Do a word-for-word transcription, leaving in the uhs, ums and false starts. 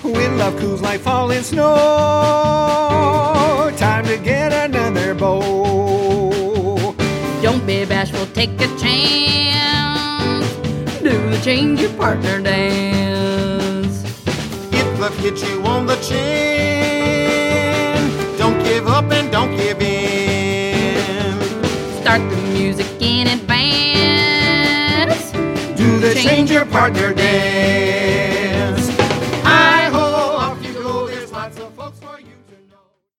When love cools like falling snow, time to get another bow. Don't be bashful, take a chance. Do the change your partner dance. If love hits you on the chin, don't give up and don't give in. Start the music in advance. Do the change your partner dance.